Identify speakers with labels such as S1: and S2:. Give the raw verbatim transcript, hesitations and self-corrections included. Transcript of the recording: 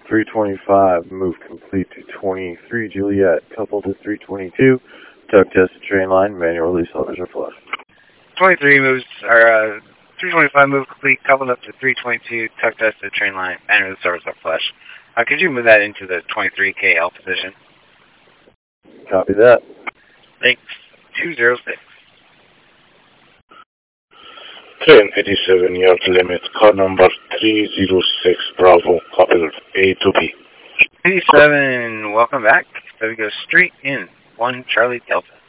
S1: three twenty-five, move complete to twenty-three Juliet, coupled to three twenty-two, tug test the train line, manual release levers are flush.
S2: twenty-three moves, or uh, three twenty-five move complete, coupled up to three twenty-two, tug test the train line, manual release levers are flush. Uh, could you move that into the twenty-three K L position?
S1: Copy that.
S2: Thanks. two zero six.
S3: Train eighty-seven, yard limit, car number three zero six, Bravo, coupled A to B.
S2: eighty-seven, welcome back. So we go straight in, one Charlie Delta.